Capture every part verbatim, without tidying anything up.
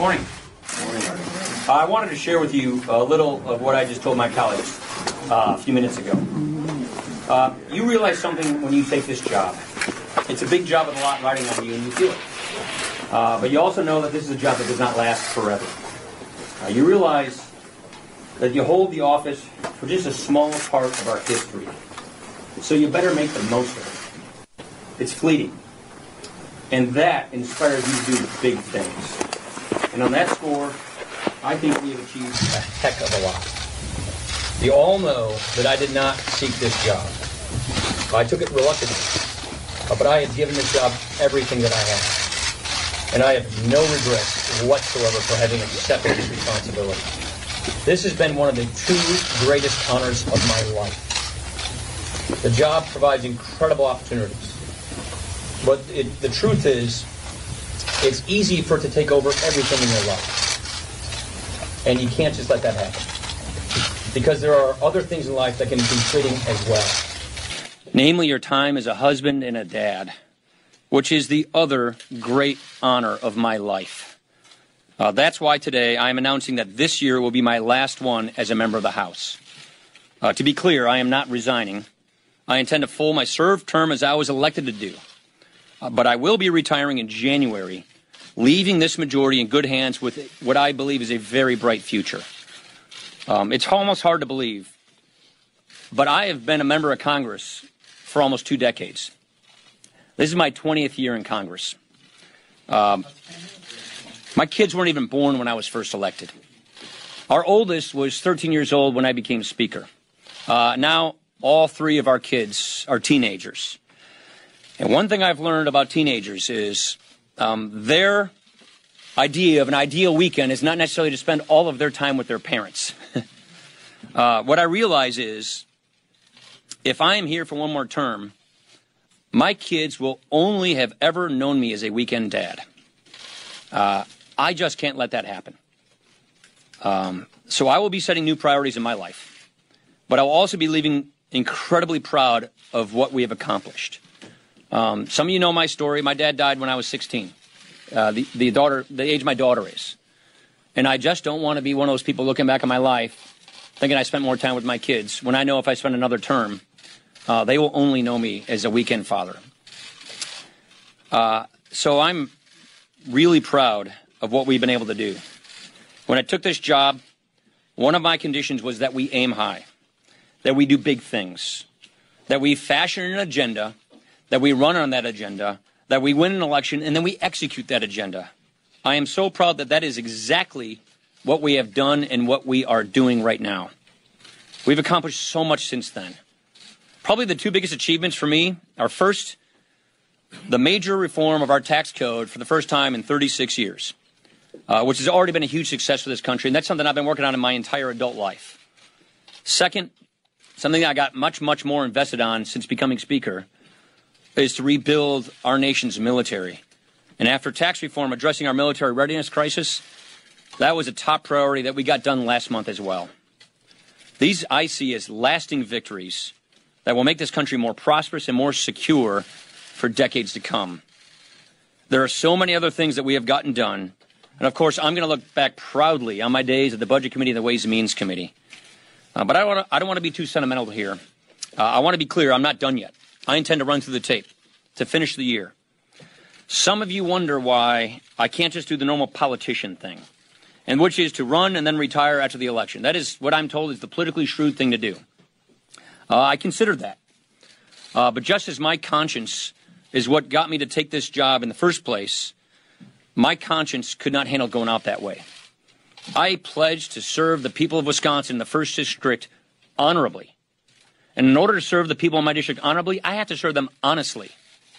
Morning. Morning. Uh, I wanted to share with you a little of what I just told my colleagues uh, a few minutes ago. Uh, you realize something when you take this job. It's a big job with a lot riding on you, and you feel it. Uh, but you also know that this is a job that does not last forever. Uh, you realize that you hold the office for just a small part of our history. So you better make the most of it. It's fleeting. And that inspires you to do big things. And on that score, I think we have achieved a heck of a lot. You all know that I did not seek this job. I took it reluctantly. But I have given this job everything that I have. And I have no regrets whatsoever for having accepted this responsibility. This has been one of the two greatest honors of my life. The job provides incredible opportunities. But it, the truth is, it's easy for it to take over everything in your life. And you can't just let that happen. Because there are other things in life that can be fleeting as well. Namely, your time as a husband and a dad, which is the other great honor of my life. Uh, that's why today I am announcing that this year will be my last one as a member of the House. Uh, to be clear, I am not resigning. I intend to full my served term as I was elected to do. Uh, but I will be retiring in January, leaving this majority in good hands with what I believe is a very bright future. Um, it's almost hard to believe, but I have been a member of Congress for almost two decades. This is my twentieth year in Congress. Um, my kids weren't even born when I was first elected. Our oldest was thirteen years old when I became Speaker. Uh, now all three of our kids are teenagers. And one thing I've learned about teenagers is um, their idea of an ideal weekend is not necessarily to spend all of their time with their parents. uh, what I realize is if I am here for one more term, my kids will only have ever known me as a weekend dad. Uh, I just can't let that happen. Um, so I will be setting new priorities in my life. But I will also be leaving incredibly proud of what we have accomplished. Um, some of you know my story. My dad died when I was sixteen, uh, the, the daughter, the age my daughter is. And I just don't want to be one of those people looking back on my life thinking I spent more time with my kids when I know if I spend another term, uh, they will only know me as a weekend father. Uh, so I'm really proud of what we've been able to do. When I took this job, one of my conditions was that we aim high, that we do big things, that we fashion an agenda, that we run on that agenda, that we win an election, and then we execute that agenda. I am so proud that that is exactly what we have done and what we are doing right now. We've accomplished so much since then. Probably the two biggest achievements for me are, first, the major reform of our tax code for the first time in thirty-six years, uh, which has already been a huge success for this country, and that's something I've been working on in my entire adult life. Second, something I got much, much more invested on since becoming Speaker, is to rebuild our nation's military. And after tax reform addressing our military readiness crisis, that was a top priority that we got done last month as well. These I see as lasting victories that will make this country more prosperous and more secure for decades to come. There are so many other things that we have gotten done. And of course, I'm going to look back proudly on my days at the Budget Committee and the Ways and Means Committee. Uh, but I, wanna, I don't want to be too sentimental here. Uh, I want to be clear, I'm not done yet. I intend to run through the tape to finish the year. Some of you wonder why I can't just do the normal politician thing, and which is to run and then retire after the election. That is what I'm told is the politically shrewd thing to do. Uh, I considered that. Uh, but just as my conscience is what got me to take this job in the first place, my conscience could not handle going out that way. I pledged to serve the people of Wisconsin in the first district honorably. And in order to serve the people in my district honorably, I have to serve them honestly.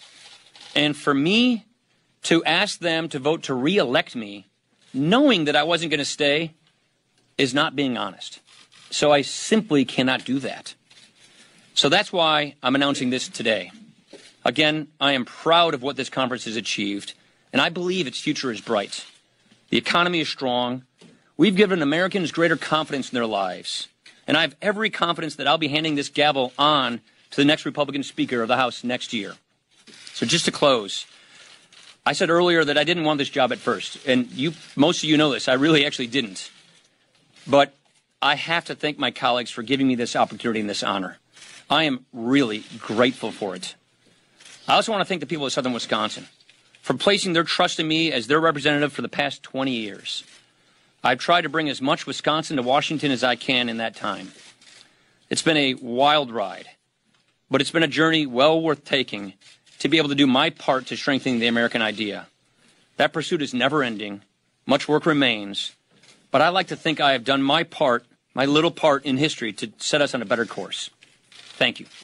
And for me to ask them to vote to re-elect me, knowing that I wasn't going to stay, is not being honest. So I simply cannot do that. So that's why I'm announcing this today. Again, I am proud of what this conference has achieved, and I believe its future is bright. The economy is strong. We've given Americans greater confidence in their lives. And I have every confidence that I'll be handing this gavel on to the next Republican Speaker of the House next year. So just to close, I said earlier that I didn't want this job at first, and you, most of you know this. I really actually didn't. But I have to thank my colleagues for giving me this opportunity and this honor. I am really grateful for it. I also want to thank the people of Southern Wisconsin for placing their trust in me as their representative for the past twenty years. I've tried to bring as much Wisconsin to Washington as I can in that time. It's been a wild ride, but it's been a journey well worth taking to be able to do my part to strengthening the American idea. That pursuit is never ending. Much work remains, but I like to think I have done my part, my little part in history to set us on a better course. Thank you.